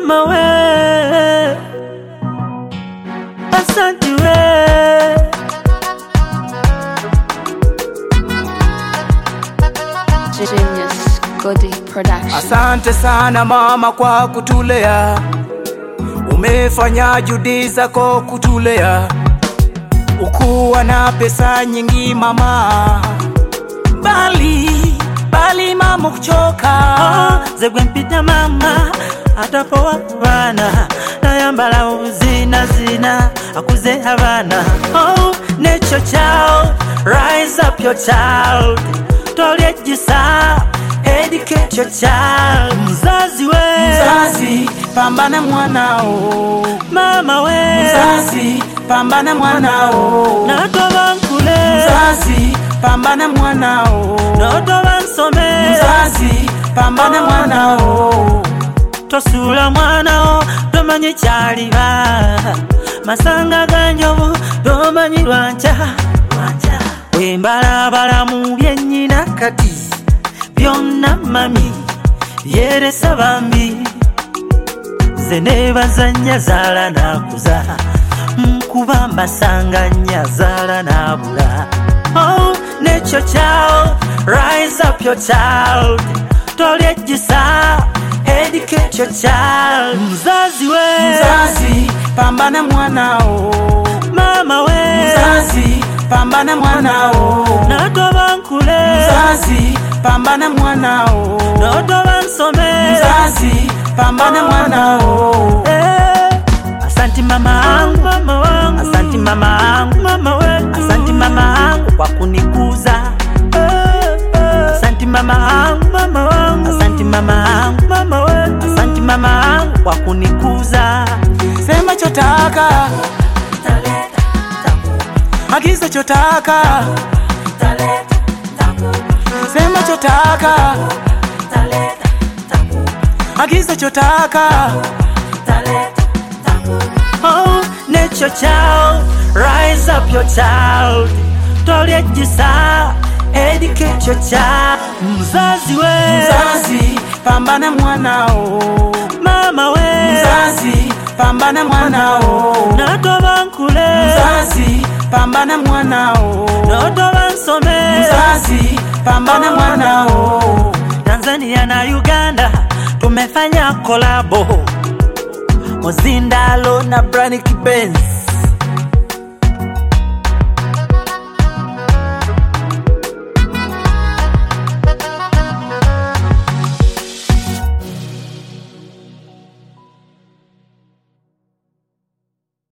mama we, asante we. Genius Godi Production. Asante sana mama kwa kutulea, umefanya juhudi zako kutulea. Ukuwa na pesa nyingi mama, bali mama kuchoka. Zegwe mpita mama, atapowa kubana, nayambala zina, akuze havana. Oh, nature child, rise up your child. Tolye jisa, educate your child. Mzazi we, mzazi pambana mwanao. Mama we, mzazi pambana mwanao. Natoba nkule, mzazi pambana mwanao. Natoba nsome, mzazi pambana mwanao. Tosula mwanao, domanyi chaliba. Masanga ganjobu, domanyi lwancha. Wembalabala mu byennyina kati, byonna mami yeresa bambi. Ze nebazanya zaala nakuza, nkuba mbasanga nya zaala nabula. Oh, nature child, rise up your child. Tolye jisa, educate your child. Mzazi we, mzazi pambana mwanao. Mama we, mzazi pambana mwanao. Natoba nkule, mzazi pambana mwanao. Natoba nsome, mzazi pambana mwanao. Asanti mama angu, mama wangu. Asanti mama angu, mama wetu. Asanti mama angu kwa kunikuza. Asanti mama angu, mama wangu. Asanti mama angu, mama wetu. Asanti mama angu kwa kunikuza. Sema chotaka, agiza chotaka. Sema chotaka, agiza chotaka. Oh, nature child, rise up your child. Tolye jisa, educate your child. Mzazi we, mzazi pambana mwanao. Mama we, mzazi pambana mwanao. Natoba nkule, mzazi pambana mwanao. Natoba nsome, mzazi pambana mwanao. Tanzania na Uganda tumefanya kolabo, Mozindalo na Branny Benz.